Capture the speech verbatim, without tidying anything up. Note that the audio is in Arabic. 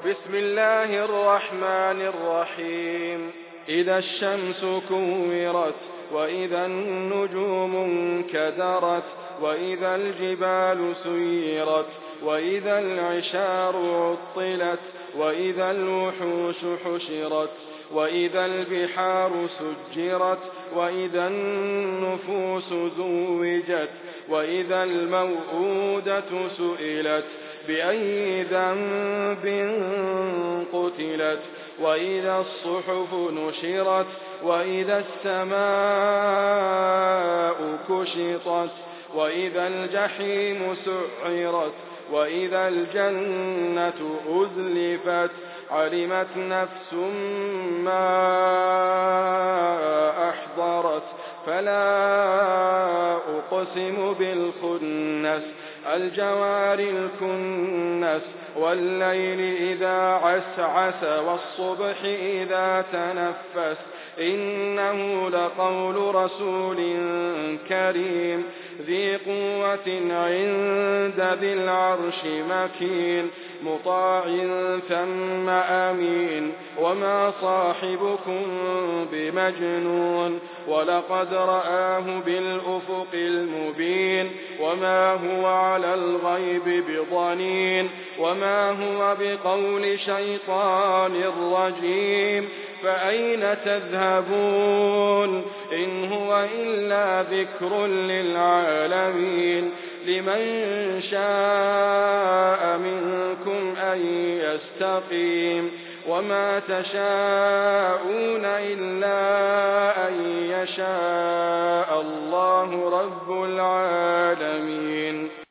بسم الله الرحمن الرحيم إذا الشمس كورت وإذا النجوم انكدرت وإذا الجبال سيرت وإذا العشار عطلت وإذا الوحوش حشرت وإذا البحار سجرت وإذا النفوس زوجت وإذا الموءودة سئلت بأي ذنب قتلت وإذا الصحف نشرت وإذا السماء كشطت وإذا الجحيم سعرت وإذا الجنة أزلفت علمت نفس ما أحضرت فلا أقسم بالخنس الجوار الكنس والليل إذا عسعس والصبح إذا تنفس إنه لقول رسول كريم ذي قوة عند ذي العرش مكين مطاع ثم أمين وما صاحبكم بمجنون ولقد رآه بالأفق المبين وما هو على الغيب بضنين وما هو بقول شيطان رجيم فأين تذهبون إن هو إلا ذكر للعالمين لمن شاء منكم أن يستقيم وما تشاءون إلا أن يشاء الله رب العالمين.